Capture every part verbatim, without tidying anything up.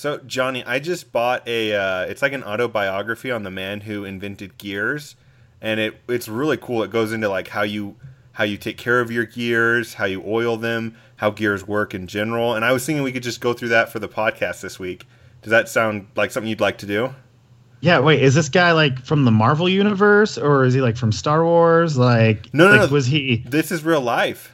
So, Johnny, I just bought a, uh, it's like an autobiography on the man who invented gears. And it it's really cool. It goes into like how you how you take care of your gears, how you oil them, how gears work in general. And I was thinking we could just go through that for the podcast this week. Does that sound like something you'd like to do? Yeah, wait, is this guy like from the Marvel universe or is he like from Star Wars? Like, no, no, like, no. was he? This is real life.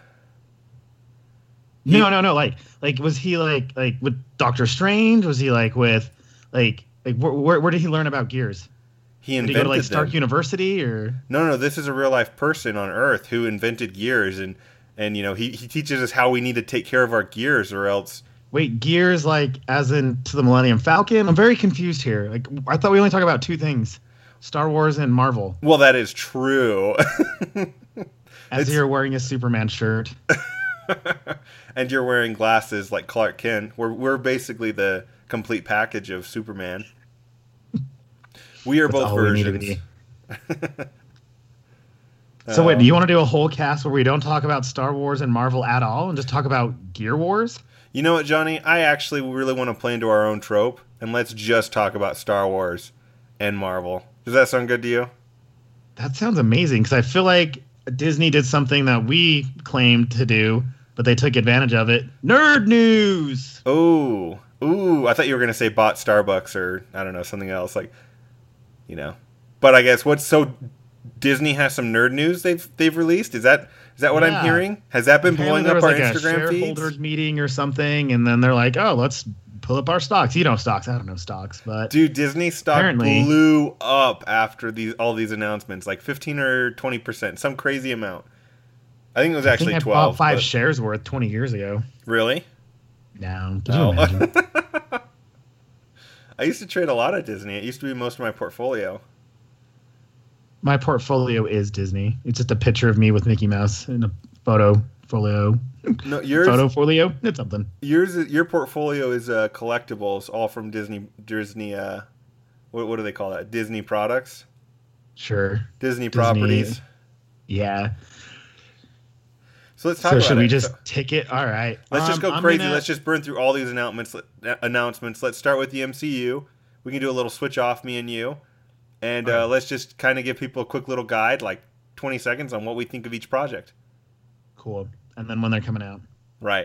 He... No, no, no. Like, like was he like like with Doctor Strange? Was he like with like like where where, where did he learn about gears? He did invented he go to like Stark them. University or? No, no. This is a real life person on Earth who invented gears, and and you know he he teaches us how we need to take care of our gears, or else. Wait, gears like as in to the Millennium Falcon? I'm very confused here. Like I thought we only talk about two things. Star Wars and Marvel. Well, that is true. As you're wearing a Superman shirt. And you're wearing glasses like Clark Kent. We're we're basically the complete package of Superman. We are That's both all we need to versions. be. So wait, do you want to do a whole cast where we don't talk about Star Wars and Marvel at all and just talk about Gear Wars? You know what, Johnny? I actually really want to play into our own trope, and let's just talk about Star Wars and Marvel. Does that sound good to you? That sounds amazing, because I feel like Disney did something that we claimed to do, but they took advantage of it. Nerd news! Ooh. Ooh, I thought you were going to say bought Starbucks or, I don't know, something else. Like, you know. But I guess what's so... Disney has some nerd news they've they've released? Is that is that what Yeah. I'm hearing? Has that been Apparently blowing up there our was like Instagram a feeds? shareholders meeting or something, and then they're like, oh, let's pull up our stocks. You know stocks. I don't know stocks, but... Dude, Disney stock apparently, blew up after these all these announcements. Like fifteen or twenty percent. Some crazy amount. I think it was I actually think I twelve. bought five but... shares worth twenty years ago. Really? No. Could you Oh. imagine? I used to trade a lot of Disney. It used to be most of my portfolio. My portfolio is Disney. It's just a picture of me with Mickey Mouse in a photo folio. No, yours, Photo folio? It's something. yours, your portfolio is uh, collectibles, all from Disney. Disney, uh, what, what do they call that? Disney products, Sure. Disney, Disney. properties. Yeah. So let's talk So about should it. we just So take it? All right. let's just Um, go I'm crazy. gonna- Let's just burn through all these announcements. Announcements. Let's start with the M C U. We can do a little switch off, me and you, and All right. uh, let's just kind of give people a quick little guide, like twenty seconds, on what we think of each project. Cool. And then when they're coming out. Right.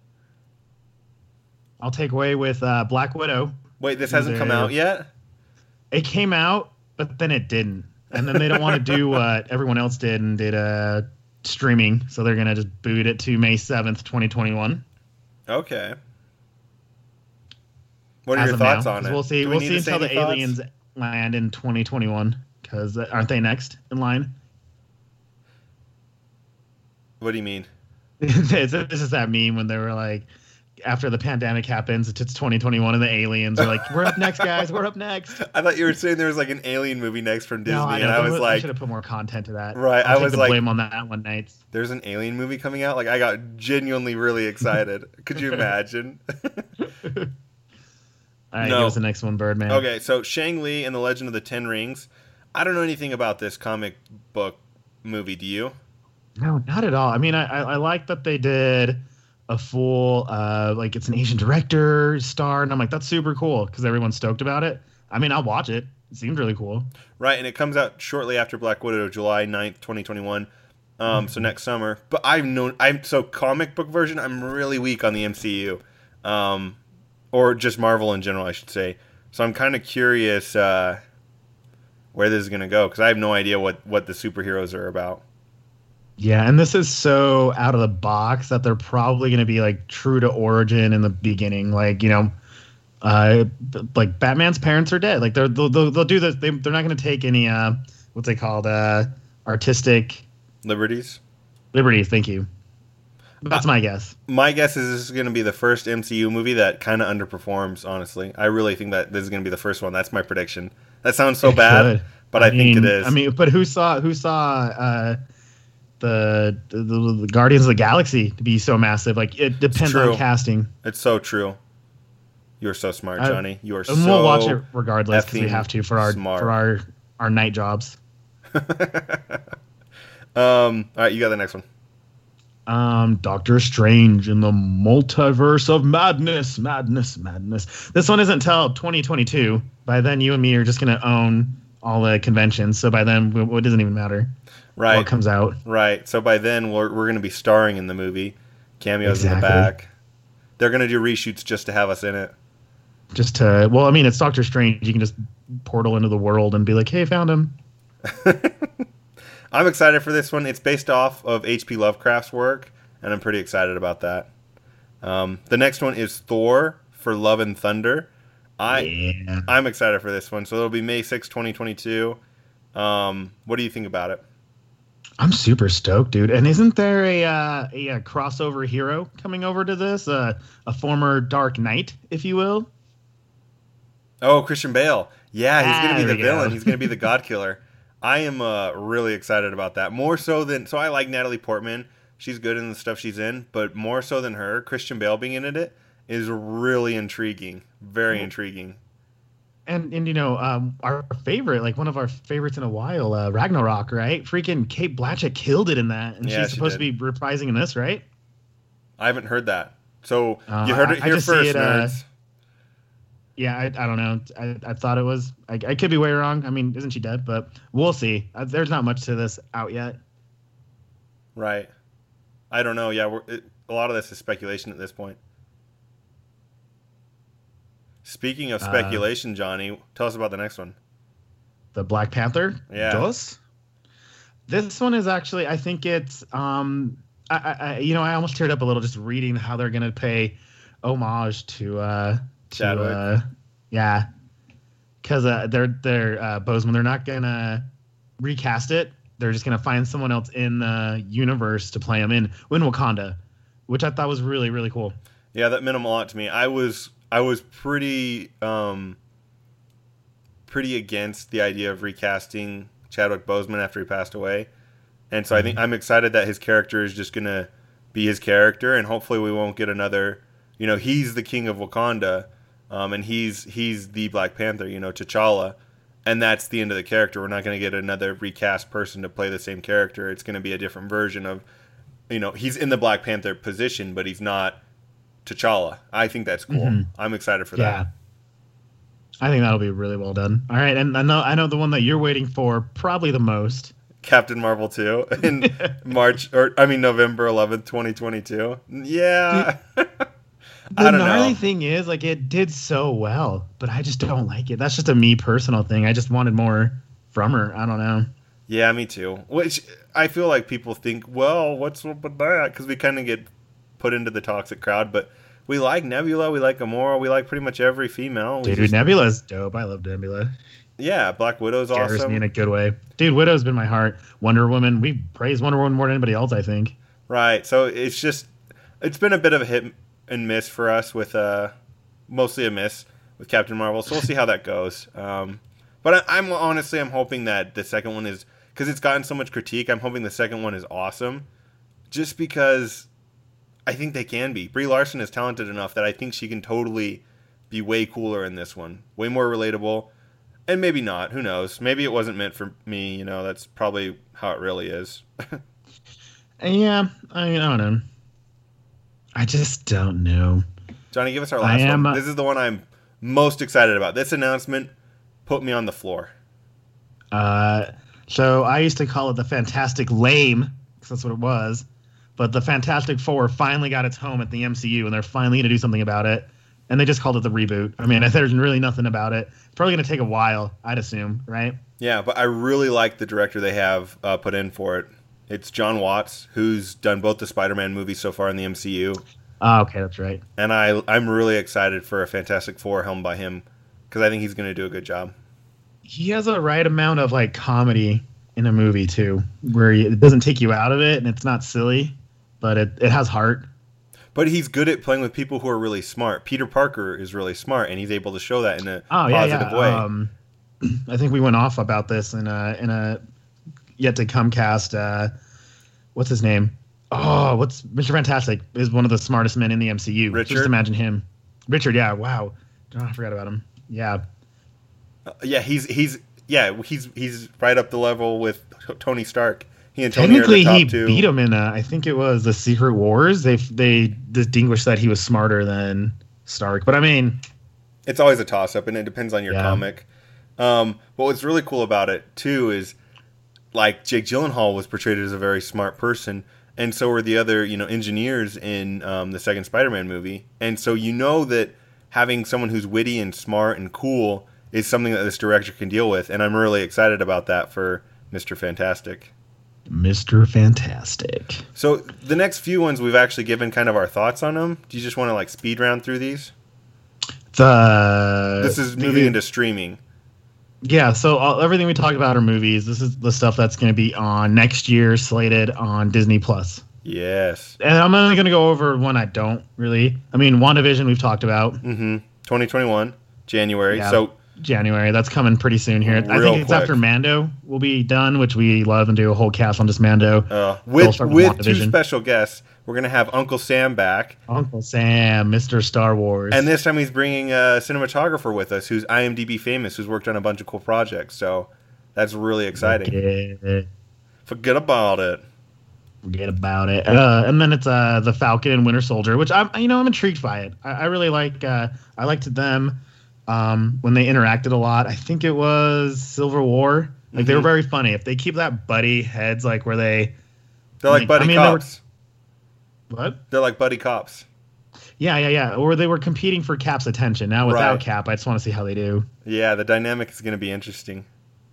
I'll take away with uh, Black Widow. Wait, this hasn't come There. out yet? It came out, but then it didn't. And then they don't want to do what everyone else did and did uh, streaming. So they're going to just boot it to May seventh, twenty twenty-one. Okay. What are As your of thoughts now, on 'cause it? We'll see. Do we We'll need see to say until the any thoughts? aliens land in twenty twenty-one. Because aren't they next in line? What do you mean? This is that meme when they were like, after the pandemic happens, it's twenty twenty-one, and the aliens are like, "We're up next, guys. We're up next." I thought you were saying there was like an alien movie next from Disney, No, I, and know, I but was I like, should have put more content to that. Right, I'll I take was the like- blame on that one, Nights. "There's an alien movie coming out." Like, I got genuinely really excited. Could you imagine? All right, No. give us the next one, Birdman. Okay, so Shang-Li and the Legend of the Ten Rings. I don't know anything about this comic book movie. Do you? No, not at all. I mean, I, I, I like that they did a full, uh, like it's an Asian director star, and I'm like, that's super cool because everyone's stoked about it. I mean, I'll watch it. It seems really cool. Right, and it comes out shortly after Black Widow, July ninth, twenty twenty-one. Um, so next summer. But I've known I'm so comic book version. I'm really weak on the M C U, um, or just Marvel in general, I should say. So I'm kind of curious uh, where this is gonna go because I have no idea what what the superheroes are about. Yeah, and this is so out of the box that they're probably going to be like true to origin in the beginning. Like, you know, uh, b- like Batman's parents are dead. Like they're, they'll, they'll, they'll do this. They, they're not going to take any, uh, what's they called, uh, artistic Liberties. liberties. Thank you. That's my guess. My guess is this is going to be the first M C U movie that kind of underperforms, honestly. I really think that this is going to be the first one. That's my prediction. That sounds so It bad, could. but I, think mean, it is. I mean, but who saw, who saw, uh, the, the the Guardians of the Galaxy to be so massive? Like it depends true. on casting. It's so true. You're so smart, I- Johnny. You are And so we'll watch it regardless because we effing have to for our smart. for our our night jobs. um, all right, you got the next one. Um, Doctor Strange in the Multiverse of Madness, Madness, Madness. This one isn't till twenty twenty-two. By then, you and me are just gonna own all the conventions. So by then, it doesn't even matter. Right. What comes out. Right. So by then, we're we're going to be starring in the movie. Cameos Exactly. in the back. They're going to do reshoots just to have us in it. Just to, well, I mean, it's Doctor Strange. You can just portal into the world and be like, hey, found him. I'm excited for this one. It's based off of H P Lovecraft's work, and I'm pretty excited about that. Um, the next one is Thor for Love and Thunder. I, yeah. I'm excited for this one. So it'll be May sixth, twenty twenty-two. Um, what do you think about it? I'm super stoked, dude. And isn't there a uh, a, a crossover hero coming over to this? Uh, a former Dark Knight, if you will? Oh, Christian Bale. Yeah, he's Ah, going to be there the we go. villain. He's going to be the God Killer. I am uh, really excited about that. More so than... So I like Natalie Portman. She's good in the stuff she's in. But more so than her, Christian Bale being in it is really intriguing. Very intriguing. And, and you know, um, our favorite, like one of our favorites in a while, uh, Ragnarok, right? Freaking Kate Blanchett killed it in that. And Yeah, she's she supposed did. to be reprising in this, right? I haven't heard that. So Uh, you heard it I- I here just see first, it, uh, nerds. Yeah, I, I don't know. I, I thought it was. I, I could be way wrong. I mean, isn't she dead? But we'll see. Uh, there's not much to this out yet. Right. I don't know. Yeah, we're, it, a lot of this is speculation at this point. Speaking of Uh, speculation, Johnny, tell us about the next one. The Black Panther. Yeah. Dos? This one is actually. I think it's. Um. I, I. I- You know, I almost teared up a little just reading how they're gonna pay homage to. Uh, to Chadwick. uh, yeah. Because uh, they're they're uh, Bozeman. They're not gonna recast it. They're just gonna find someone else in the universe to play him in in Wakanda, which I thought was really really cool. Yeah, that meant a lot to me. I was I was pretty um pretty against the idea of recasting Chadwick Boseman after he passed away. And so I think I'm excited that his character is just going to be his character, and hopefully we won't get another, you know, he's the king of Wakanda, um, and he's he's the Black Panther, you know, T'Challa, and that's the end of the character. We're not going to get another recast person to play the same character. It's going to be a different version of, you know, he's in the Black Panther position, but he's not T'Challa. I think that's cool. Mhm. I'm excited for Yeah. that. I think that'll be really well done. All right, and I know I know the one that you're waiting for probably the most. Captain Marvel two in March, or I mean November eleventh, twenty twenty-two. Yeah. The I don't gnarly know. thing is, like, it did so well, but I just don't like it. That's just a me personal thing. I just wanted more from her. I don't know. Yeah, me too. Which I feel like people think, well, what's up with that? Because we kind of get put into the toxic crowd, but we like Nebula, we like Gamora, we like pretty much every female. We Dude, just- Nebula's dope. I love Nebula. yeah, Black Widow's Scares awesome. me in a good way. Dude, Widow's been my heart. Wonder Woman, we praise Wonder Woman more than anybody else, I think. Right. So it's just it's been a bit of a hit and miss for us with uh mostly a miss with Captain Marvel. So we'll see how that goes. Um, but I, I'm honestly I'm hoping that the second one is because it's gotten so much critique. I'm hoping the second one is awesome, just because I think they can be. Brie Larson is talented enough that I think she can totally be way cooler in this one, way more relatable. And maybe not. Who knows? Maybe it wasn't meant for me. You know, that's probably how it really is. And yeah, I, mean, I don't know. I just don't know. Johnny, give us our I last am, one. uh, This is the one I'm most excited about. This announcement put me on the floor. Uh, so I used to call it the Fantastic Lame, because that's what it was. But the Fantastic Four finally got its home at the M C U, and they're finally going to do something about it. And they just called it the reboot. I mean, there's really nothing about it. It's probably going to take a while, I'd assume, right? Yeah, but I really like the director they have uh, put in for it. It's John Watts, who's done both the Spider-Man movies so far in the M C U. Oh, okay, that's right. And I, I'm really excited for a Fantastic Four helmed by him, because I think he's going to do a good job. He has a right amount of like comedy in a movie too, where it doesn't take you out of it, and it's not silly, but it, it has heart. But he's good at playing with people who are really smart. Peter Parker is really smart, and he's able to show that in a Oh yeah, positive yeah. way. Um, I think we went off about this in a in a yet to come cast. Uh, what's his name? Oh, what's Mister Fantastic is one of the smartest men in the M C U. Richard? Just imagine him. Richard, yeah, wow. Oh, I forgot about him. Yeah. Uh, yeah, he's he's yeah he's he's right up the level with T- Tony Stark. He and Tony are the Technically, top he two. beat him in, uh, I think it was the Secret Wars. They they distinguished that he was smarter than Stark. But I mean, It's always a toss-up, and it depends on your Yeah. comic. Um, but what's really cool about it, too, is, like, Jake Gyllenhaal was portrayed as a very smart person, and so were the other, you know, engineers in um, the second Spider-Man movie. And so you know that having someone who's witty and smart and cool is something that this director can deal with, and I'm really excited about that for Mister Fantastic. Mister Fantastic. So the next few ones we've actually given kind of our thoughts on them. Do you just want to, like, speed round through these? The This is moving maybe- into streaming. Yeah, so all, everything we talked about are movies. This is the stuff that's going to be on next year, slated on Disney Plus. Yes. And I'm only going to go over one I don't really. I mean, WandaVision we've talked about. Mm-hmm. twenty twenty-one, January. Yeah. So January. That's coming pretty soon here. I Real think it's quick. after Mando will be done, which we love and do a whole cast on just Mando. uh, We'll with start with two WandaVision. special guests, we're gonna have Uncle Sam back, Uncle Sam, Mister Star Wars. and this time he's bringing a cinematographer with us, who's IMDb famous, who's worked on a bunch of cool projects. So that's really exciting. Forget, Forget about it. forget about it. Uh, and then it's uh, the Falcon and Winter Soldier, which I'm you know I'm intrigued by it. I, I really like. Uh, I liked them um, when they interacted a lot. I think it was Civil War. Like they were Mhm. very funny. If they keep that buddy heads, like where they They're like Like, buddy I mean, they were- cops. what? They're like buddy cops. Yeah, yeah, yeah. Or they were competing for Cap's attention. Now without Right. Cap, I just want to see how they do. Yeah, the dynamic is gonna be interesting.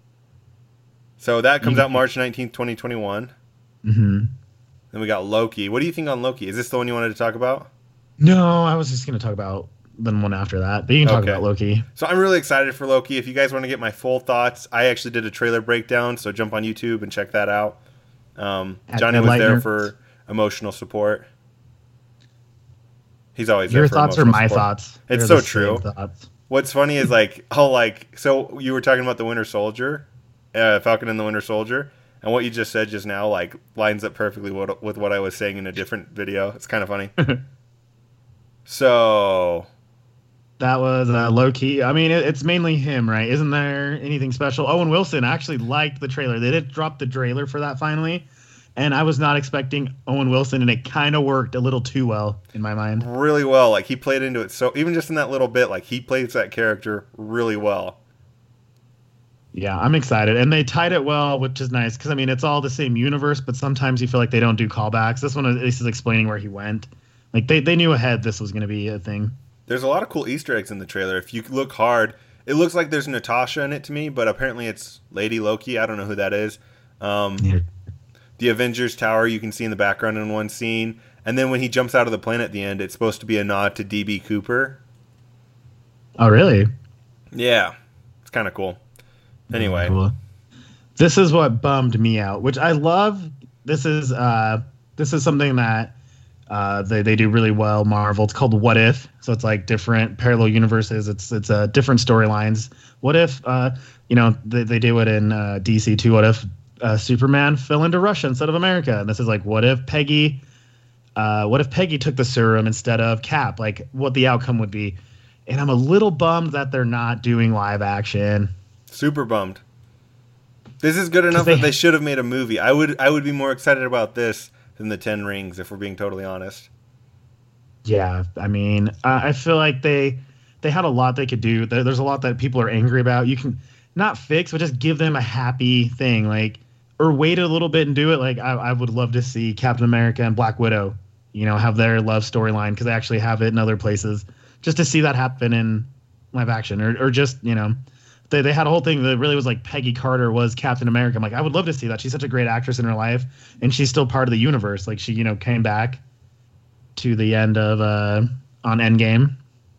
So that comes out March nineteenth, twenty twenty-one. hmm Then we got Loki. What do you think on Loki? Is this the one you wanted to talk about? No, I was just going to talk about the one after that. But you can talk Okay. about Loki. So I'm really excited for Loki. If you guys want to get my full thoughts, I actually did a trailer breakdown, so jump on YouTube and check that out. Um, At Johnny the was there Lightner. for emotional support. He's always Your there for thoughts are emotional my support. thoughts. It's They're so the true. same thoughts. What's funny is like, oh, like, so you were talking about the Winter Soldier, uh, Falcon and the Winter Soldier, and what you just said just now, like, lines up perfectly with, with what I was saying in a different video. It's kind of funny. So, That was uh, low key. I mean, it, it's mainly him, right? Isn't there anything special? Owen Wilson actually liked the trailer. They did drop the trailer for that finally, and I was not expecting Owen Wilson, and it kind of worked a little too well in my mind. really well. Like, he played into it. So, even just in that little bit, like, he plays that character really well. Yeah, I'm excited, and they tied it well, which is nice because I mean, it's all the same universe, but sometimes you feel like they don't do callbacks. This one at least is explaining where he went. Like they they knew ahead this was going to be a thing. There's a lot of cool Easter eggs in the trailer. If you look hard, it looks like there's Natasha in it to me, but apparently it's Lady Loki. I don't know who that is. Um, Yeah. the Avengers Tower you can see in the background in one scene. And then when he jumps out of the plane at the end, it's supposed to be a nod to D B Cooper. Oh, really? Yeah, it's kind of cool. Anyway, Cool. This is what bummed me out, which I love. This is uh, this is something that uh, they they do really well. Marvel. It's called What If. So it's like different parallel universes. It's it's uh, different storylines. What if uh, you know they they do it in uh, D C too? What if uh, Superman fell into Russia instead of America? And this is like what if Peggy. Uh, what if Peggy took the serum instead of Cap? Like what the outcome would be. And I'm a little bummed that they're not doing live action. super bummed. This is good enough they- that they should have made a movie. I would I would be more excited about this than the Ten Rings, if we're being totally honest. Yeah, I mean, I I feel like they they had a lot they could do. There, there's a lot that people are angry about. You can not fix, but just give them a happy thing, like or wait a little bit and do it. Like I, I would love to see Captain America and Black Widow, you know, have their love storyline because they actually have it in other places. Just to see that happen in live action, or or just you know. They, they had a whole thing that really was like Peggy Carter was Captain America. I'm like, I would love to see that. She's such a great actress in her life, and she's still part of the universe. Like she, you know, came back to the end of uh, on Endgame.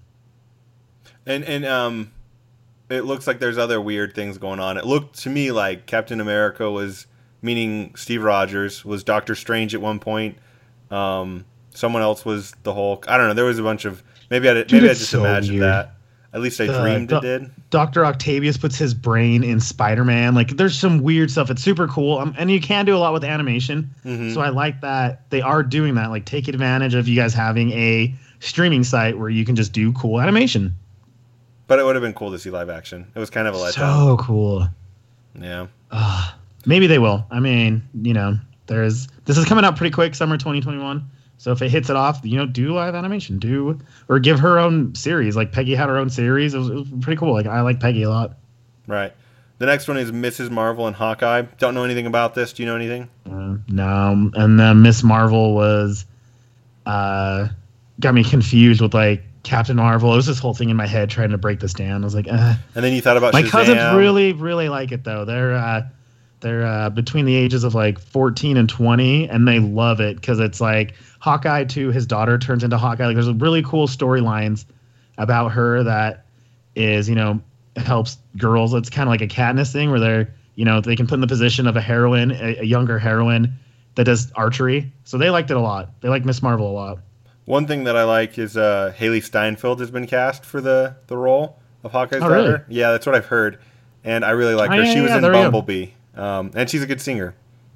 And and um, it looks like there's other weird things going on. It looked to me like Captain America was, meaning Steve Rogers, was Doctor Strange at one point. Um, someone else was the Hulk. I don't know. There was a bunch of maybe I did, Dude, maybe I it's just so imagined weird. that. At least I The- dreamed the- it did. Doctor Octavius puts his brain in Spider-Man. Like there's some weird stuff. It's super cool, um, and you can do a lot with animation. Mhm. So I like that they are doing that. Like take advantage of you guys having a streaming site where you can just do cool animation. But it would have been cool to see live action. It was kind of a letdown. So cool. Yeah. Ah, Maybe they will. I mean, you know, there's this is coming out pretty quick, summer twenty twenty-one. So if it hits it off, you know, do live animation, do or give her own series. Like Peggy had her own series. It was, it was pretty cool. Like I like Peggy a lot. Right. The next one is Missus Marvel and Hawkeye. Don't know anything about this. Do you know anything? Uh, no. And then Miss Marvel was uh, got me confused with like Captain Marvel. It was this whole thing in my head trying to break this down. I was like, uh. And then you thought about my Shazam. cousins really, really like it though. They're uh, they're uh, between the ages of like fourteen and twenty, and they love it because it's like Hawkeye to his daughter turns into Hawkeye. Like there's really cool storylines about her that is, you know, helps girls. It's kind of like a Katniss thing where they're, you know, they can put in the position of a heroine, a, a younger heroine that does archery. So they liked it a lot. They like Miss Marvel a lot. One thing that I like is uh, Haley Steinfeld has been cast for the, the role of Hawkeye's Oh, daughter. really? Yeah, that's what I've heard. And I really like Oh, her. yeah, she was yeah, in there we go. Bumblebee. Um, and she's a good singer.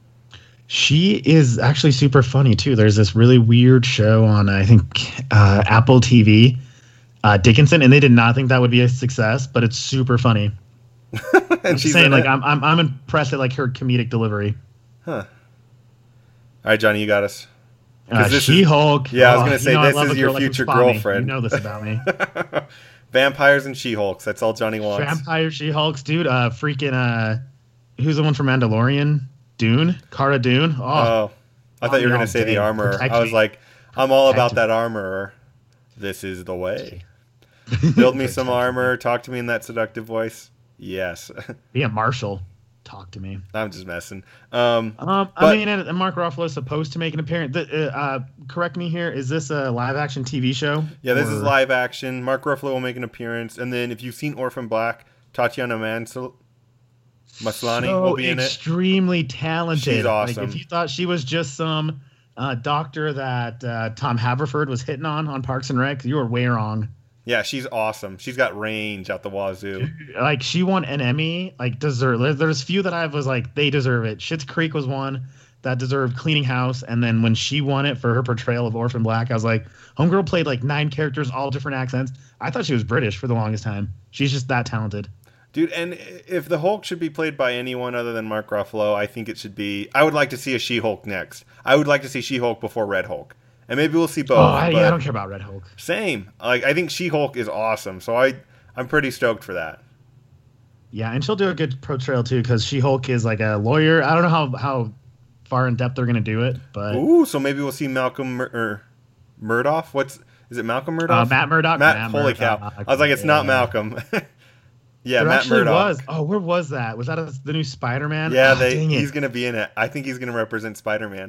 She is actually super funny too. There's this really weird show on, I think, uh, Apple T V, uh, Dickinson, and they did not think that would be a success, but it's super funny. and I'm she's saying in like it. I'm, I'm I'm impressed at like her comedic delivery. Huh. All right, Johnny, you got us. Uh, this is- She-Hulk. Yeah, I was Oh, gonna you say, know I this love is a your girl that can future spot me. girlfriend. You know this about me. Vampires and She-Hulks. That's all Johnny wants. Vampire She-Hulks, dude. Uh, freaking uh, who's the one from Mandalorian? Dune, Cara Dune. Oh, Oh, I thought you were Oh, going to say dang. the armorer. Protect I was me. like, I'm all about Protect that armorer. This is the way. Build me some armor. Talk to me in that seductive voice. Yes. be a marshal. Talk to me. I'm just messing. Um, Um, But- I mean, and, and Mark Ruffalo is supposed to make an appearance. The, uh, uh, correct me here. Is this a live-action T V show? yeah, this is Or- live action. Mark Ruffalo will make an appearance. And then if you've seen Orphan Black, Tatiana Mansell, Maslany so will be in it. extremely talented. She's awesome. Like, if you thought she was just some uh, doctor that uh, Tom Haverford was hitting on on Parks and Rec, you were way wrong. Yeah, she's awesome. She's got range out the wazoo. Like she won an Emmy. Like deserve. there- There's few that I was like they deserve it. Schitt's Creek was one that deserved cleaning house, and then when she won it for her portrayal of Orphan Black, I was like, homegirl played like nine characters, all different accents. I thought she was British for the longest time. She's just that talented. Dude, and if the Hulk should be played by anyone other than Mark Ruffalo, I think it should be... I would like to see a She-Hulk next. I would like to see She-Hulk before Red Hulk. And maybe we'll see both. Oh, I, but yeah, I don't care about Red Hulk. Same. Like, I think She-Hulk is awesome, so I, I'm pretty stoked for that. Yeah, and she'll do a good portrayal too, because She-Hulk is like a lawyer. I don't know how how far in depth they're gonna do it, but Ooh, so maybe we'll see Malcolm Mur- er, Murdoch? What's... Is it Malcolm Murdoch? uh, Matt Murdock. Matt, Matt holy Murdock. cow. I was like, it's not Yeah. Malcolm. yeah, There Matt actually Murdoch. was. Oh, where was that? Was that a, the new Spider-Man? Yeah, oh, they, dang it. he's going to be in it. I think he's going to represent Spider-Man.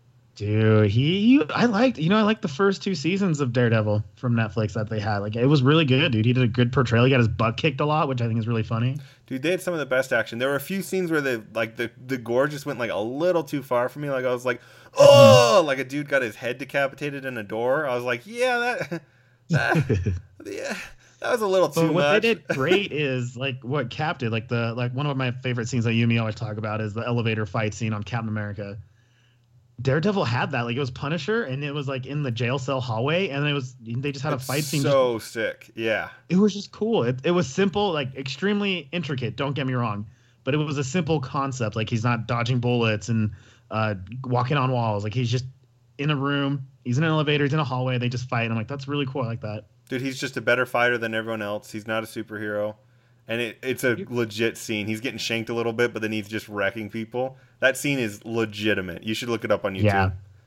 Dude, he, he, I liked, you know, I liked the first two seasons of Daredevil from Netflix that they had. Like, it was really good, dude. He did a good portrayal. He got his butt kicked a lot, which I think is really funny. Dude, they had some of the best action. There were a few scenes where the like the, the gore just went like a little too far for me. Like I was like, oh, like a dude got his head decapitated in a door. I was like, yeah, that, that yeah, that was a little too But what much. they did great is like what Cap did. Like the like one of my favorite scenes that you and me always talk about is the elevator fight scene on Captain America. Daredevil had that. Like it was Punisher, and it was like in the jail cell hallway, and it was they just had It's a fight scene. so sick. Yeah, It was just cool. It, it was simple, like extremely intricate. Don't get me wrong, but it was a simple concept. Like he's not dodging bullets and uh, walking on walls. Like he's just in a room. He's in an elevator. He's in a hallway. They just fight. And I'm like, that's really cool. I like that. dude, he's just a better fighter than everyone else. He's not a superhero. And it, it's a legit scene. He's getting shanked a little bit, but then he's just wrecking people. That scene is legitimate. You should look it up on YouTube. Yeah.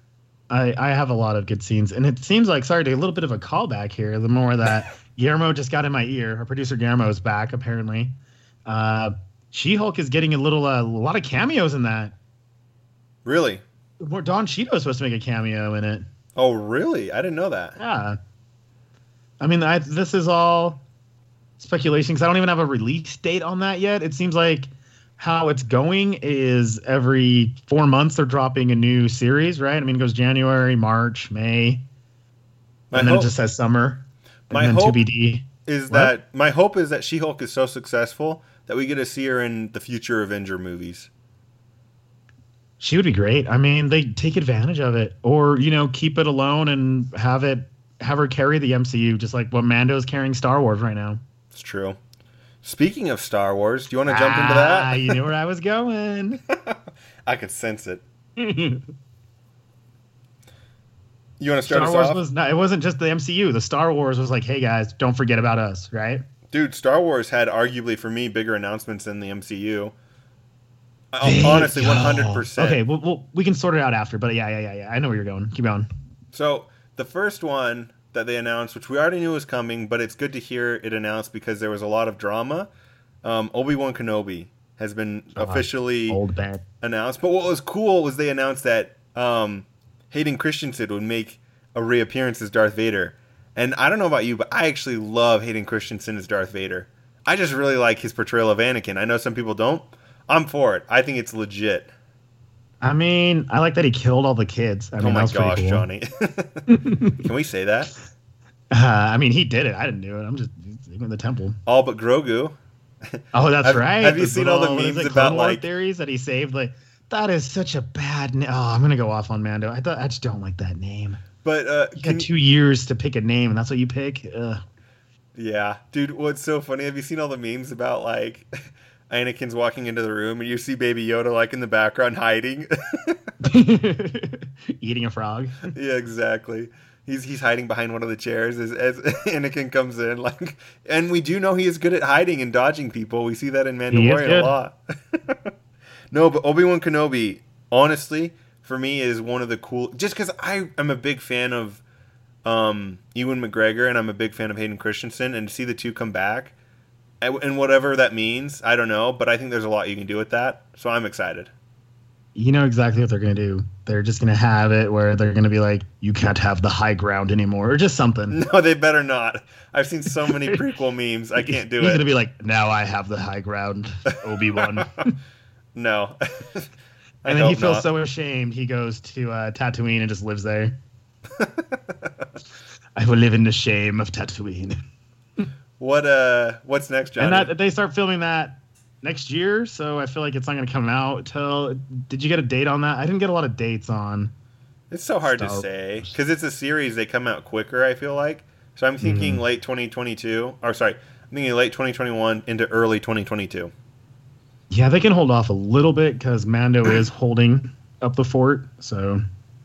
I, I have a lot of good scenes, and it seems like sorry to a little bit of a callback here. The more that Guillermo just got in my ear, our producer Guillermo is back apparently. Uh, She-Hulk is getting a little uh, a lot of cameos in that. Really? More Don Cheeto is supposed to make a cameo in it. Oh, really? I didn't know that. Yeah. I mean, I, this is all speculation because I don't even have a release date on that yet. It seems like how it's going is every four months they're dropping a new series, right? I mean, it goes January, March, May, My and then hope it just says summer, and My then hope- T B D. is What? that my hope is that She-Hulk is so successful that we get to see her in the future Avenger movies. She would be great. I mean, they take advantage of it, or you know, keep it alone and have it have her carry the M C U, just like what Mando's carrying Star Wars right now. It's true. Speaking of Star Wars, do you want to ah, jump into that? You knew where I was going. I could sense it. You want to start Star us Wars off? was not. It wasn't just the M C U. The Star Wars was like, hey guys, don't forget about us, right? Dude, Star Wars had arguably for me bigger announcements than the M C U. Big, Honestly, yo. one hundred percent. Okay, well, well, we can sort it out after, but yeah, yeah, yeah, yeah. I know where you're going. Keep going. So the first one that they announced, which we already knew was coming, but it's good to hear it announced because there was a lot of drama. Um, Obi-Wan Kenobi has been Uh, officially Old bad. announced. But what was cool was they announced that um, Hayden Christensen would make a reappearance as Darth Vader. And I don't know about you, but I actually love Hayden Christensen as Darth Vader. I just really like his portrayal of Anakin. I know some people don't. I'm for it. I think it's legit. I mean, I like that he killed all the kids. I mean, Oh my that was pretty gosh, cool. Johnny. Can we say that? Uh, I mean, he did it. I didn't do it. I'm just in the temple. All but Grogu. Oh, that's Have- right. have you Those seen all the little- what is memes it, about, Clone War like- theories that he saved? Like, that is such a bad name. Oh, I'm gonna go off on Mando. I thought I just don't like that name. But uh, You can had two years to pick a name, and that's what you pick. Ugh. yeah, dude, what's so funny? Have you seen all the memes about like Anakin's walking into the room and you see Baby Yoda like in the background hiding? Eating a frog. Yeah, exactly. He's he's hiding behind one of the chairs as, as Anakin comes in, like, and we do know he is good at hiding and dodging people. We see that in He is Mandalorian a good. lot. No, but Obi-Wan Kenobi, honestly, for me is one of the cool. Just because I am a big fan of um, Ewan McGregor and I'm a big fan of Hayden Christensen, and to see the two come back, and and whatever that means, I don't know, but I think there's a lot you can do with that. So I'm excited. You know exactly what they're gonna do. They're just gonna have it where they're gonna be like, "You can't have the high ground anymore," or just something. No, they better not. I've seen so many prequel memes. I can't do He's it. gonna be like, "Now I have the high ground, Obi-Wan." No. I And then he hope feels not. so ashamed. He goes to uh, Tatooine and just lives there. I will live in the shame of Tatooine. What uh what's next, Johnny? And that they start filming that next year, so I feel like it's not going to come out till. Did you get a date on that? I didn't get a lot of dates on. It's so hard to Star say Wars. because it's a series. They come out quicker. I feel like. So I'm thinking Mhm. late twenty twenty-two. Or sorry, I'm thinking late twenty twenty-one into early twenty twenty-two. Yeah, they can hold off a little bit because Mando is holding up the fort. So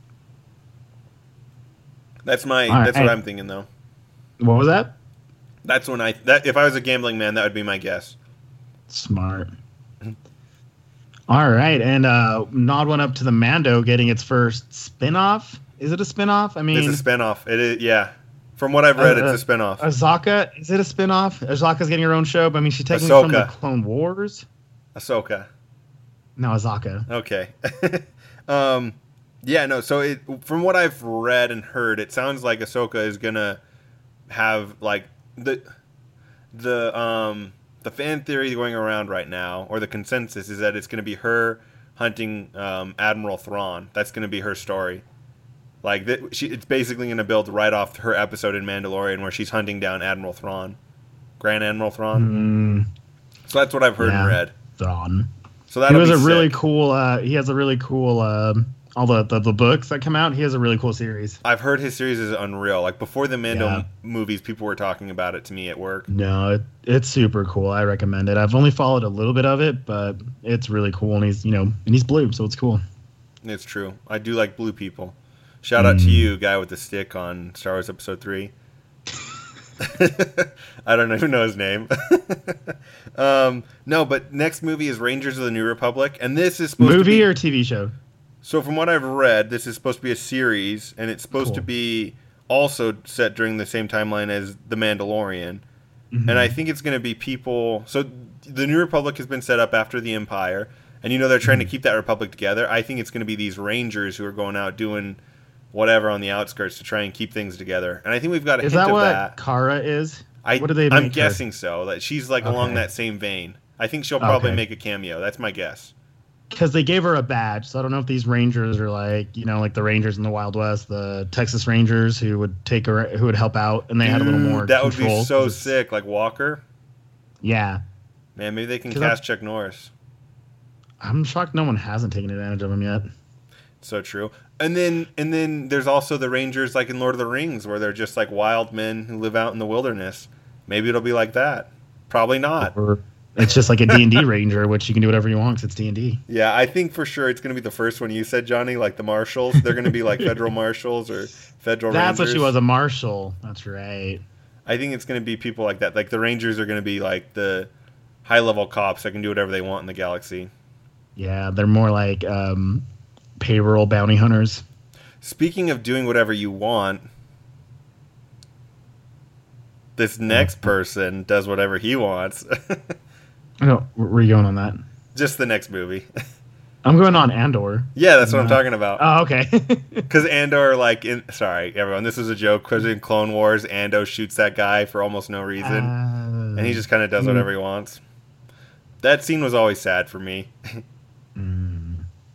That's my. All right, that's what I- I'm thinking though. what was that? That's when I. That if I was a gambling man, that would be my guess. Smart. All right, and uh, nod one up to the Mando getting its first spin-off. Is it a spin-off? I mean, It's a spinoff. It is. Yeah. From what I've read, Uh, it's a spinoff. Azaka, is it a spin-off? Azaka's getting her own show, but I mean, she's taking from the Ahsoka. Clone Wars. Ahsoka. No, Azaka. Okay. um, yeah, no. So it, from what I've read and heard, it sounds like Ahsoka is gonna have like the the um the fan theory going around right now, or the consensus is that it's gonna be her hunting um, Admiral Thrawn. That's gonna be her story. Like that, she, it's basically gonna build right off her episode in Mandalorian where she's hunting down Admiral Thrawn, Grand Admiral Thrawn. Mm, So that's what I've heard yeah. and read. Thrawn. So He that was be a really sick. cool. Uh, he has a really cool. Um, all the, the the books that come out. He has a really cool series. I've heard his series is unreal. Like before the Mando Yeah. m- movies, people were talking about it to me at work. No, it, it's super cool. I recommend it. I've only followed a little bit of it, but it's really cool. And he's you know, and he's blue, so it's cool. It's true. I do like blue people. Shout out to Mm. you, guy with the stick on Star Wars Episode three. I don't even know his name. um, no, but next movie is Rangers of the New Republic, and this is supposed to Movie be. or T V show? So from what I've read, this is supposed to be a series, and it's supposed to Cool. be also set during the same timeline as The Mandalorian. Mhm. And I think it's going to be people. So the New Republic has been set up after the Empire, and you know they're trying to keep that Republic together. I think it's going to be these Rangers who are going out doing whatever on the outskirts to try and keep things together. And I think we've got a Is hint that of what that. Kara is? I, what do they I'm make her? guessing so. That she's like along Okay. that same vein. I think she'll probably Okay. make a cameo. That's my guess. Because they gave her a badge, so I don't know if these Rangers are like you know like the Rangers in the Wild West, the Texas Rangers who would take her, who would help out, and they had a little Dude, more. That would control, be so 'cause it's- sick. Like Walker. Yeah, Man, maybe they can 'Cause cast Chuck Norris. I'm shocked no one hasn't taken advantage of him yet. So true. And then and then there's also the Rangers like in Lord of the Rings where they're just like wild men who live out in the wilderness. Maybe it'll be like that. Probably not. Or it's just like a D and D ranger, which you can do whatever you want because it's D and D. Yeah, I think for sure it's going to be the first one you said, Johnny, like the marshals. They're going to be like federal marshals or federal That's rangers. what she was, a marshal. That's right. I think it's going to be people like that. Like the rangers are going to be like the high-level cops that can do whatever they want in the galaxy. Yeah, they're more like um, payroll bounty hunters. Speaking of doing whatever you want, this next person does whatever he wants. No, where are you going on that? Just the next movie. I'm going on Andor. Yeah, that's what Uh, I'm talking about. Oh, okay. Because Andor, like, in sorry, everyone, this was a joke. Because in Clone Wars, Ando shoots that guy for almost no reason. Uh, and he just kind of does whatever he wants. That scene was always sad for me. mm.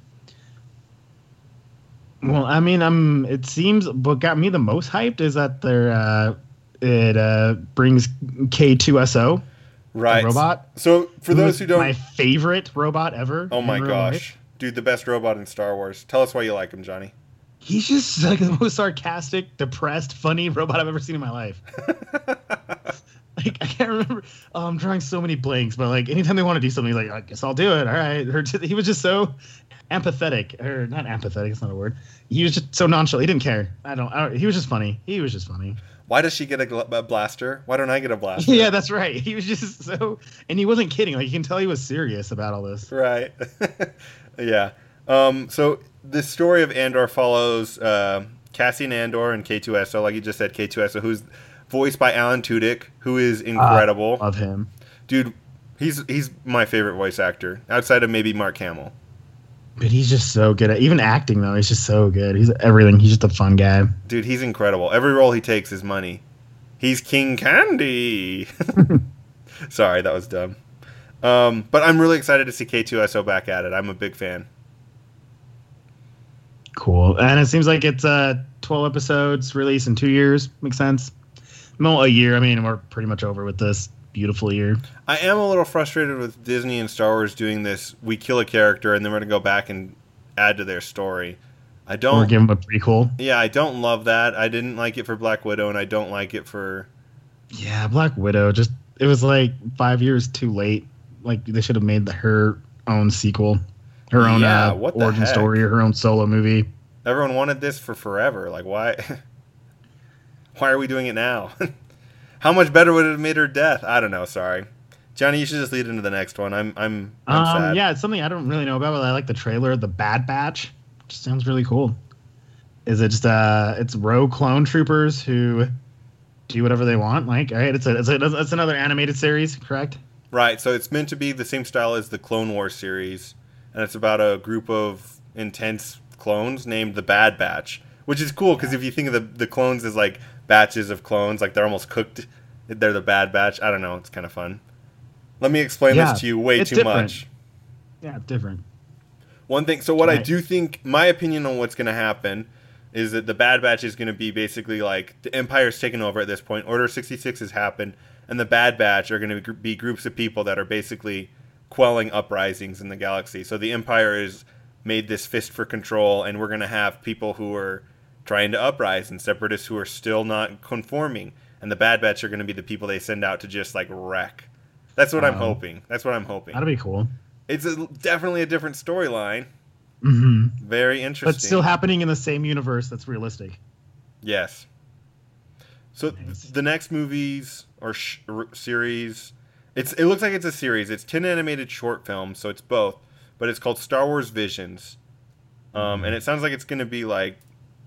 Well, I mean, I'm. It seems what got me the most hyped is that they're uh, it uh, brings K two S O, Right. robot. So, for those who don't... my favorite robot ever. Oh my in real gosh. life. Dude, the best robot in Star Wars. Tell us why you like him, Johnny. He's just like the most sarcastic, depressed, funny robot I've ever seen in my life. Like, I can't remember. Oh, I'm drawing so many blanks, but like anytime they want to do something, he's like, I guess I'll do it. All right. Or just, he was just so empathetic, or not empathetic. It's not a word. He was just so nonchalant. He didn't care. I don't. I don't he was just funny. He was just funny. Why does she get a, gl- a blaster? Why don't I get a blaster? Yeah, that's right. He was just so, and he wasn't kidding. Like you can tell he was serious about all this. Right. Yeah. Um, so the story of Andor follows uh, Cassian Andor and K two S O, like you just said, K two S O, who's voiced by Alan Tudyk, who is incredible. Uh, love him. Dude, he's he's my favorite voice actor, outside of maybe Mark Hamill. But he's just so good at even acting though. He's just so good. He's everything. He's just a fun guy. Dude, he's incredible. Every role he takes is money. He's King Candy. Sorry, that was dumb. Um, but I'm really excited to see K two S O back at it. I'm a big fan. Cool. And it seems like it's uh twelve episodes released in two years. Makes sense. No, a year. I mean, we're pretty much over with this beautiful year. I am a little frustrated with Disney and Star Wars doing this. We kill a character and then we're going to go back and add to their story. I don't. Or give them a prequel. Yeah, I don't love that. I didn't like it for Black Widow, and I don't like it for. Yeah, Black Widow. Just it was like five years too late. Like they should have made the, her own sequel, her own Yeah, uh, what the origin heck? story, or her own solo movie. Everyone wanted this for forever. Like, why? Why are we doing it now? How much better would it have made her death? I don't know. Sorry, Johnny. You should just lead into the next one. I'm, I'm, I'm Um, sad. yeah, it's something I don't really know about, but I like the trailer. The Bad Batch. Just sounds really cool. Is it just uh, it's rogue clone troopers who do whatever they want? Like, all right, it's a, it's a, it's another animated series, correct? Right. So it's meant to be the same style as the Clone Wars series, and it's about a group of intense clones named the Bad Batch, which is cool because if you think of the the clones as like batches of clones, like they're almost cooked. They're the Bad Batch. I don't know. It's kind of fun. Let me explain Yeah, this to you way it's too different. much. Yeah, it's different. One thing. So what I Right. do think, my opinion on what's going to happen, is that the Bad Batch is going to be basically like the Empire's taken over at this point. Order sixty-six has happened, and the Bad Batch are going to be groups of people that are basically quelling uprisings in the galaxy. So the Empire has made this fist for control, and we're going to have people who are trying to uprise and separatists who are still not conforming. And the Bad Batch are going to be the people they send out to just like wreck. That's what I'm Wow. hoping. That's what I'm hoping. That'd be cool. It's a, definitely a different storyline. Mm-hmm. Very interesting. But still happening in the same universe that's realistic. Yes. So Nice. th- the next movies or sh- r- series, it's it looks like it's a series. It's ten animated short films, so it's both. But it's called Star Wars Visions, um, and it sounds like it's going to be like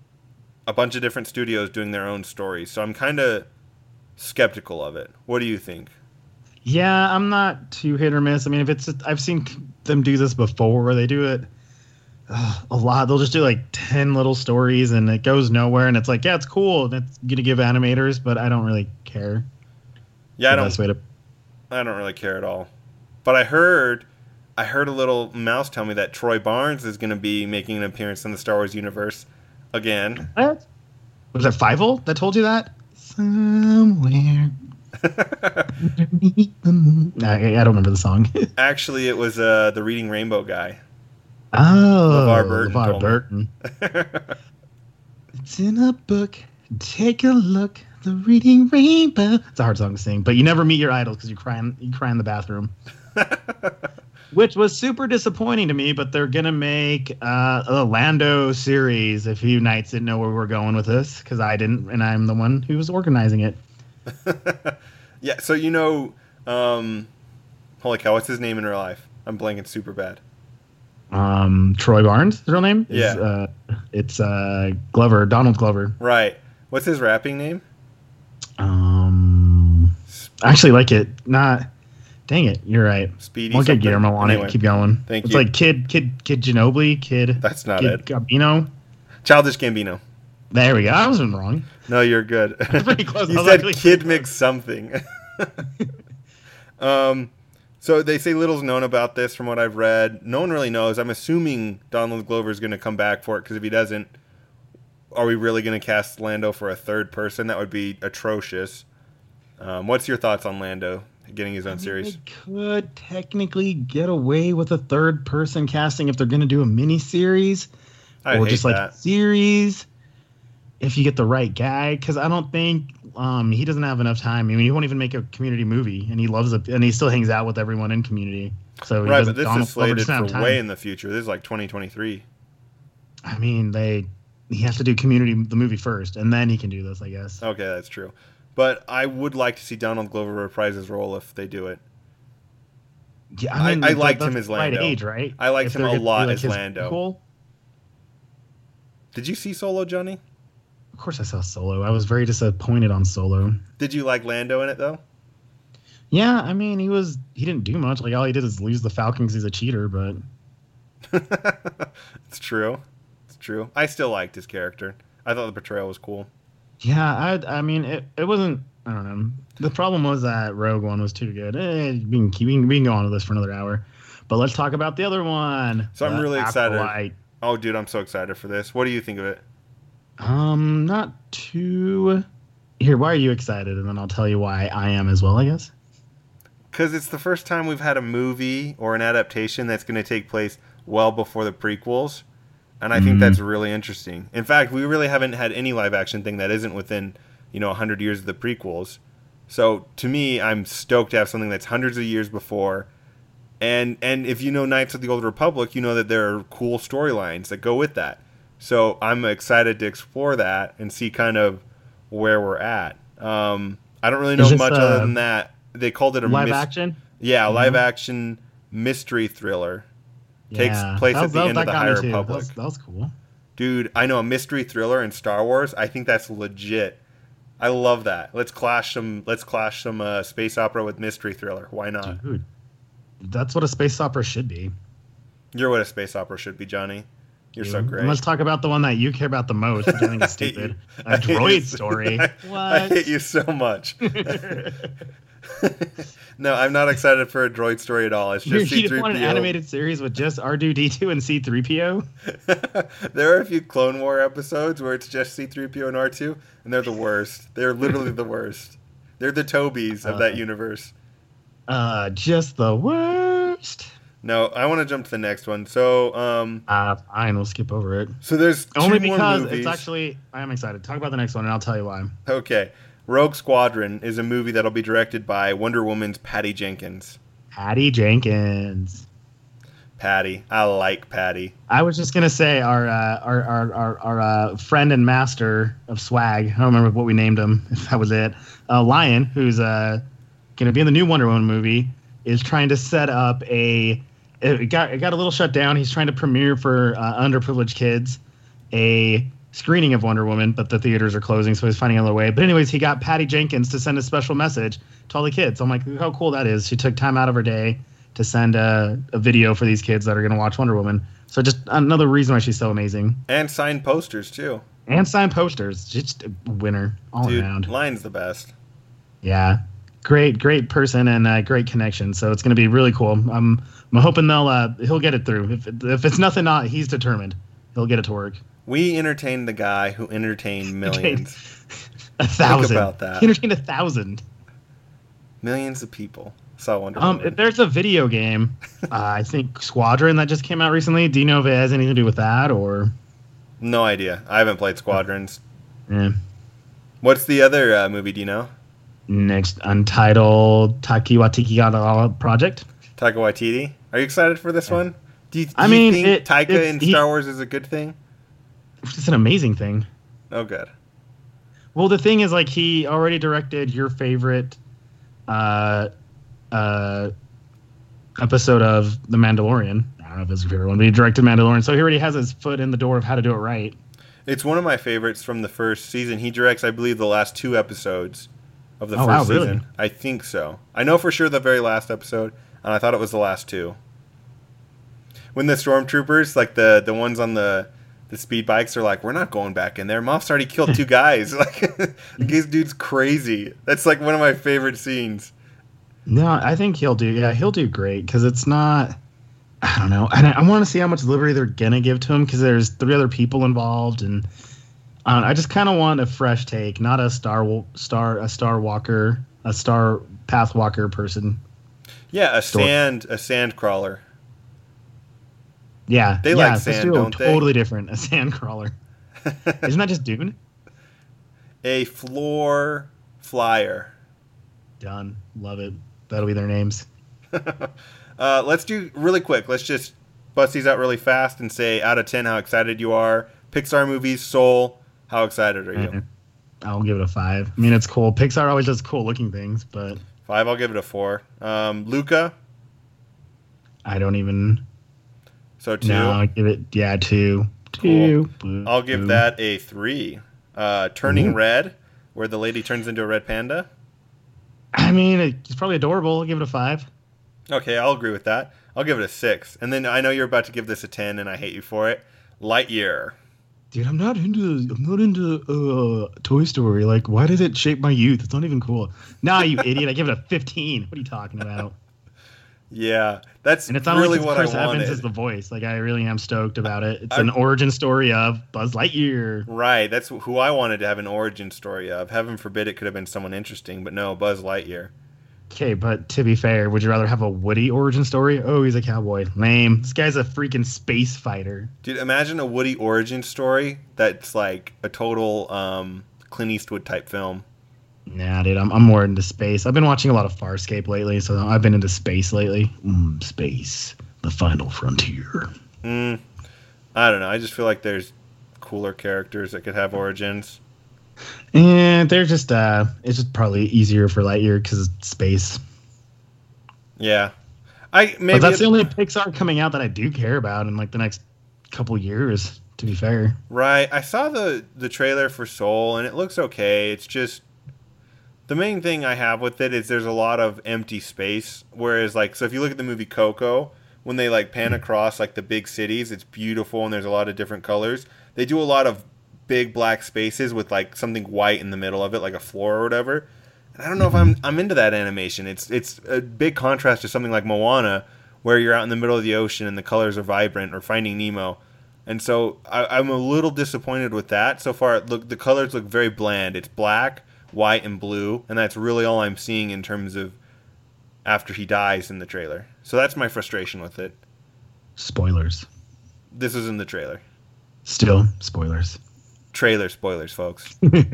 a bunch of different studios doing their own stories. So I'm kind of skeptical of it. What do you think? Yeah, I'm not too hit or miss. I mean, if it's I've seen them do this before, where they do it uh, a lot. They'll just do like ten little stories, and it goes nowhere. And it's like, yeah, it's cool, and it's gonna give animators, but I don't really care. Yeah, I The don't. best way to. I don't really care at all. But I heard, I heard a little mouse tell me that Troy Barnes is going to be making an appearance in the Star Wars universe again. What? Was that Fievel that told you that? Somewhere. underneath the moon. I, I don't remember the song. Actually, it was uh, the Reading Rainbow guy. Oh, LeVar Burton LeVar told me. Burton. It's in a book. Take a look. the reading rainbow. It's a hard song to sing, but you never meet your idols because you cry in, you cry in the bathroom. Which was super disappointing to me, but they're going to make uh, a Lando series if you Knights didn't know where we were going with this, because I didn't, and I'm the one who was organizing it. Yeah, so you know, um, holy cow, what's his name in real life? I'm blanking super bad. Um, Troy Barnes, his real name? Yeah. Is, uh, it's uh, Glover, Donald Glover. Right. What's his rapping name? Um, I actually like it. Not... Dang it, you're right. Speedy. We'll get something? Guillermo on Anyway. it. Keep going. Thank it's you. like Kid, Kid, Kid Ginobili, Kid. That's not Kid it. Gambino. Childish Gambino. There we go. I wasn't wrong. No, you're good. Pretty close. You I was said actually Kid pretty Mix something. um, so they say little's known about this from what I've read. No one really knows. I'm assuming Donald Glover is going to come back for it, because if he doesn't, are we really going to cast Lando for a third person? That would be atrocious. Um, what's your thoughts on Lando getting his own I mean, series? They could technically get away with a third person casting if they're going to do a mini series I or hate just like that. a series. If you get the right guy, because I don't think um, he doesn't have enough time. I mean, he won't even make a Community movie, and he loves it, and he still hangs out with everyone in Community. So he Right, doesn't- but this Donald is Glover slated doesn't have for time. way in the future. This is like twenty twenty-three. I mean, they he has to do Community the movie first, and then he can do this, I guess. Okay, that's true. But I would like to see Donald Glover reprise his role if they do it. Yeah, I- mean, I that- liked that's him as the right Lando. age, right? I liked If him they're a gonna do, lot like, as his Lando. prequel- Did you see Solo, Johnny? Of course, I saw Solo. I was very disappointed on Solo. Did you like Lando in it, though? Yeah, I mean, he was he didn't do much. Like all he did is lose the Falcons. He's a cheater, but It's true. It's true. I still liked his character. I thought the portrayal was cool. yeah, I I mean, it, it wasn't. I don't know. The problem was that Rogue One was too good. Eh, we can keep we can, we can go on with this for another hour, but let's talk about the other one. So I'm the really excited. Acolyte. Oh, dude, I'm so excited for this. What do you think of it? Um, not too. Here, why are you excited? And then I'll tell you why I am as well. I guess. Because it's the first time we've had a movie or an adaptation that's going to take place well before the prequels. And I think Mhm. that's really interesting. In fact, we really haven't had any live action thing that isn't within, you know, one hundred years of the prequels. So to me, I'm stoked to have something that's hundreds of years before. And and if you know Knights of the Old Republic, you know that there are cool storylines that go with that. So I'm excited to explore that and see kind of where we're at. Um, I don't really know Is this, much uh, other than that. They called it a Live mys- action. Yeah, Mhm. live action mystery thriller. Takes place That at the that end of that the got me High too. Republic. That was, that was cool. Dude, I know a mystery thriller in Star Wars. I think that's legit. I love that. Let's clash some. Let's clash some uh, space opera with mystery thriller. Why not? Dude, that's what a space opera should be. You're what a space opera should be, Johnny. You're so Dude. great. And let's talk about the one that you care about the most, which I think is I hate stupid. you. A I hate you droid so- story. I, What? I hate you so much. No, I'm not excited for a droid story at all. It's You just C just three want an P O. animated series with just R two D two and C three P O? There are a few Clone War episodes where it's just C three P O and R two, and they're the worst. They're literally the worst. They're the Tobys of that Uh. universe. Uh, just the worst. No, I want to jump to the next one. So, um, Uh, fine, we'll skip over it. so there's two Only more because movies. it's actually, I am excited. Talk about the next one, and I'll tell you why. Okay, Rogue Squadron is a movie that'll be directed by Wonder Woman's Patty Jenkins. Patty Jenkins. Patty, I like Patty. I was just gonna say our uh, our our our, our uh, friend and master of swag. I don't remember what we named him. If that was it. Uh, Lion, who's uh, gonna be in the new Wonder Woman movie, is trying to set up a. It got it got a little shut down. He's trying to premiere for uh, underprivileged kids a screening of Wonder Woman, but the theaters are closing, so he's finding another way. But anyways, he got Patty Jenkins to send a special message to all the kids. I'm like, how cool that is. She took time out of her day to send a, a video for these kids that are going to watch Wonder Woman. So just another reason why she's so amazing. And signed posters, too. And signed posters. Just a winner all Dude, around. Lion's the best. Yeah. Great, great person and uh, great connection. So it's going to be really cool. I'm, I'm hoping they'll uh, he'll get it through. If, if it's nothing, not he's determined. He'll get it to work. We entertained the guy who entertained millions. A thousand. about that. He entertained a thousand. Millions of people saw Wonder Um, Woman. there's a video game, uh, I think Squadron, that just came out recently. Do you know if it has anything to do with that or? No idea. I haven't played Squadrons. Eh. What's the other uh, movie? Do you know? Next, Untitled Taiki Waititi project. Taika Waititi. Are you excited for this yeah. one? Do you, do I you mean, think it, Taika in he, Star Wars is a good thing? It's an amazing thing. Oh, good. Well, the thing is, like, he already directed your favorite uh, uh, episode of The Mandalorian. I don't know if it's your favorite one, but he directed Mandalorian, so he already has his foot in the door of how to do it right. It's one of my favorites from the first season. He directs, I believe, the last two episodes of the oh, first wow, season. Really? I think so. I know for sure the very last episode, and I thought it was the last two. When the stormtroopers, like the, the ones on the the speed bikes, are like, we're not going back in there. Moff's already killed two guys. Like, this dude's crazy. That's like one of my favorite scenes. No, I think he'll do. Yeah, he'll do great because it's not. I don't know. And I, I want to see how much liberty they're gonna give to him because there's three other people involved, and uh, I just kind of want a fresh take, not a star star a star walker, a star path walker person. Yeah, a Story. sand a sand crawler. Yeah, they yeah, like sand, do don't they? Totally different. A sand crawler. Isn't that just Dune? A floor flyer. Done. Love it. That'll be their names. uh, let's do really quick. Let's just bust these out really fast and say out of ten how excited you are. Pixar movies, Soul. How excited are you? Mm-hmm. I'll give it a five. I mean, it's cool. Pixar always does cool looking things, but five. I'll give it a four. Um, Luca. I don't even. So two. No, I'll give it yeah two. Cool. Two. I'll give that a three. Uh, Turning mm-hmm. Red, where the lady turns into a red panda. I mean, it's probably adorable. I'll give it a five. Okay, I'll agree with that. I'll give it a six. And then I know you're about to give this a ten, and I hate you for it. Lightyear. Dude, I'm not into I'm not into uh, Toy Story. Like, why does it shape my youth? It's not even cool. Nah, you idiot. I give it a fifteen. What are you talking about? Yeah, that's and it's not really like what Chris I wanted. Evans is the voice. Like, I really am stoked about it. It's I, an origin story of Buzz Lightyear. Right, that's who I wanted to have an origin story of. Heaven forbid it could have been someone interesting, but no, Buzz Lightyear. Okay, but to be fair, would you rather have a Woody origin story? Oh, he's a cowboy. Lame. This guy's a freaking space fighter. Dude, imagine a Woody origin story that's like a total um, Clint Eastwood type film. Nah, dude, I'm I'm more into space. I've been watching a lot of Farscape lately, so I've been into space lately. Mm, space, the final frontier. Mm, I don't know. I just feel like there's cooler characters that could have origins. And they're just uh, it's just probably easier for Lightyear because it's space. Yeah, I maybe but that's the only Pixar coming out that I do care about in like the next couple years. To be fair, right? I saw the the trailer for Soul, and it looks okay. It's just. The main thing I have with it is there's a lot of empty space. Whereas, like, so if you look at the movie Coco, when they, like, pan across, like, the big cities, it's beautiful and there's a lot of different colors. They do a lot of big black spaces with, like, something white in the middle of it, like a floor or whatever. And I don't know if I'm I'm into that animation. It's it's a big contrast to something like Moana, where you're out in the middle of the ocean and the colors are vibrant, or Finding Nemo. And so I, I'm a little disappointed with that. So far, look, the colors look very bland. It's black, white, and blue, and that's really all I'm seeing in terms of after he dies in the trailer. So that's my frustration with it. Spoilers. This is in the trailer. Still, spoilers. Trailer spoilers, folks.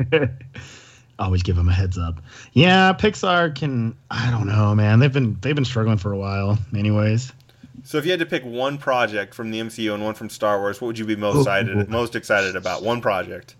Always give them a heads up. Yeah, Pixar can. I don't know, man. They've been they've been struggling for a while, anyways. So if you had to pick one project from the M C U and one from Star Wars, what would you be most excited most excited about? One project.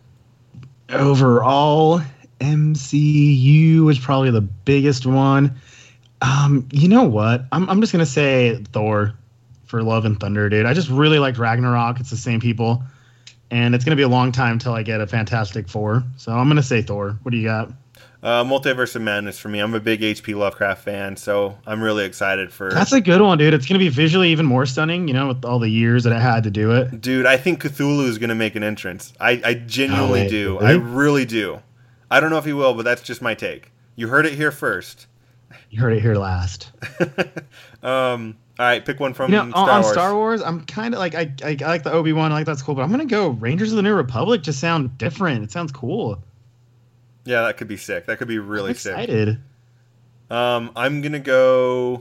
Overall, M C U is probably the biggest one. Um, you know what? I'm I'm just gonna say Thor for Love and Thunder, dude. I just really liked Ragnarok. It's the same people, and it's gonna be a long time till I get a Fantastic Four. So I'm gonna say Thor. What do you got? Uh, Multiverse of Madness for me. I'm a big H P Lovecraft fan, so I'm really excited for. That's a good one, dude. It's gonna be visually even more stunning. You know, with all the years that it had to do it. Dude, I think Cthulhu is gonna make an entrance. I I genuinely oh, do. Really? I really do. I don't know if he will, but that's just my take. You heard it here first. You heard it here last. um. All right, pick one from you know, Star on Wars. Star Wars, I'm kind of like I, I I like the Obi-Wan. I like that's cool, but I'm gonna go Rangers of the New Republic. Just sound different. It sounds cool. Yeah, that could be sick. That could be really I'm sick. Excited. Um, I'm gonna go.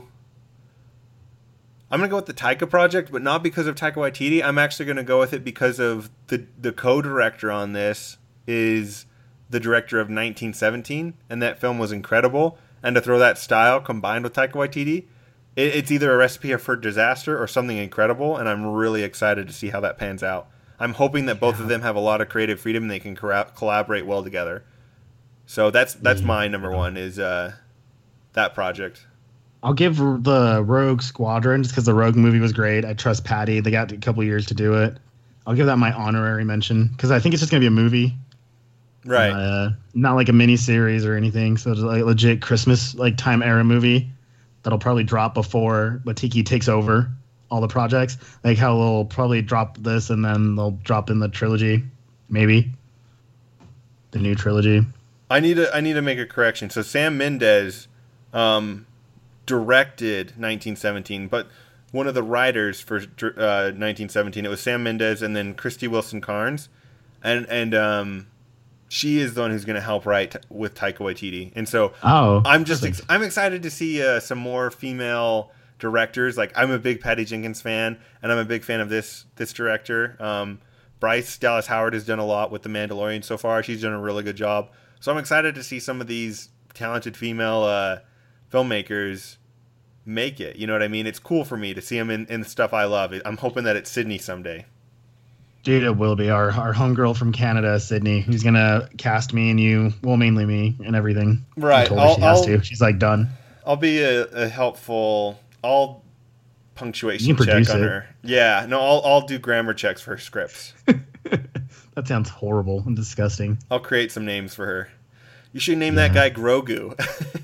I'm gonna go with the Taika project, but not because of Taika Waititi. I'm actually gonna go with it because of the the co-director on this is the director of nineteen seventeen, and that film was incredible. And to throw that style combined with Taika Waititi, it, it's either a recipe for disaster or something incredible, and I'm really excited to see how that pans out. I'm hoping that both yeah. of them have a lot of creative freedom and they can cor- collaborate well together. So that's that's yeah. my number one is uh, that project. I'll give the Rogue Squadron just because the Rogue movie was great. I trust Patty. They got a couple years to do it. I'll give that my honorary mention because I think it's just going to be a movie. Right. Uh, not like a mini series or anything. So it's like a legit Christmas like time era movie that'll probably drop before Watiki takes over all the projects. Like how they'll probably drop this and then they'll drop in the trilogy, maybe the new trilogy. I need to I need to make a correction. So Sam Mendes um, directed nineteen seventeen, but one of the writers for uh, nineteen seventeen, it was Sam Mendes and then Christy Wilson Carnes, and and um. She is the one who's going to help write with Taika Waititi, and so oh, I'm just ex- I'm excited to see uh, some more female directors. Like I'm a big Patty Jenkins fan, and I'm a big fan of this this director. Um, Bryce Dallas Howard has done a lot with The Mandalorian so far. She's done a really good job. So I'm excited to see some of these talented female uh, filmmakers make it. You know what I mean? It's cool for me to see them in, in the stuff I love. I'm hoping that it's Sydney someday. Dude, it will be our our homegirl from Canada, Sydney, who's gonna cast me and you, well, mainly me and everything. Right. I told her I'll, she has I'll, to. She's like done. I'll be a, a helpful. I'll punctuation check on it. her. Yeah. No, I'll I'll do grammar checks for her scripts. That sounds horrible and disgusting. I'll create some names for her. You should name yeah. that guy Grogu.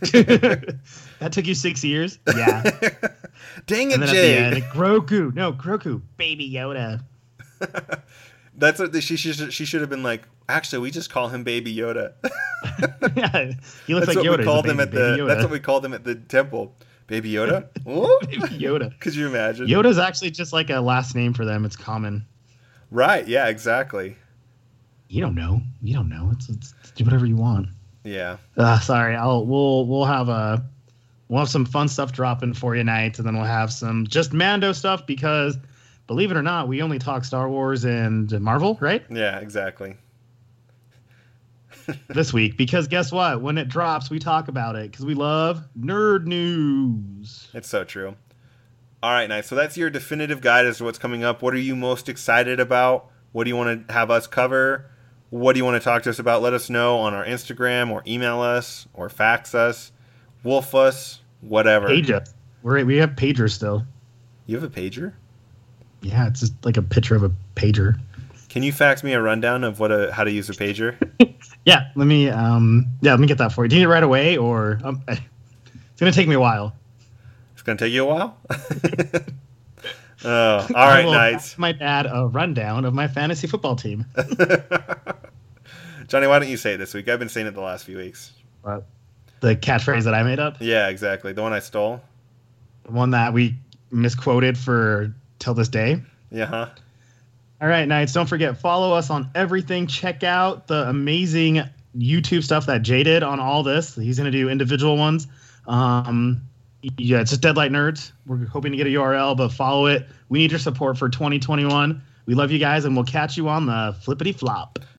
That took you six years? Yeah. Dang it, and then Jay. At the end, Grogu. No, Grogu. Baby Yoda. That's what she should she should have been like. Actually, we just call him Baby Yoda. Yeah, he looks that's like what Yoda. We called baby, him at the. Yoda. That's what we called him at the temple. Baby Yoda. Baby Yoda. Could you imagine? Yoda's actually just like a last name for them. It's common. Right. Yeah. Exactly. You don't know. You don't know. It's, it's, it's do whatever you want. Yeah. Uh, sorry. I'll we'll we'll have a we'll have some fun stuff dropping for you tonight, and then we'll have some just Mando stuff because. Believe it or not, we only talk Star Wars and Marvel, right? Yeah, exactly. This week, because guess what? When it drops, we talk about it because we love nerd news. It's so true. All right, nice. So that's your definitive guide as to what's coming up. What are you most excited about? What do you want to have us cover? What do you want to talk to us about? Let us know on our Instagram or email us or fax us, wolf us, whatever. Page us. We're, we have pagers still. You have a pager? Yeah, it's just like a picture of a pager. Can you fax me a rundown of what a how to use a pager? Yeah, let me um yeah, let me get that for you. Do you need it right away or um, it's gonna take me a while? It's gonna take you a while? Oh, all right, nice. I might add a rundown of my fantasy football team. Johnny, why don't you say it this week? I've been saying it the last few weeks. Uh, the catchphrase that I made up? Yeah, exactly. The one I stole. The one that we misquoted for till this day. Yeah. Huh? All right, Knights. Don't forget, follow us on everything. Check out the amazing YouTube stuff that Jay did on all this. He's going to do individual ones. Um, yeah, it's just Deadlight Nerds. We're hoping to get a U R L, but follow it. We need your support for twenty twenty-one. We love you guys, and we'll catch you on the flippity flop.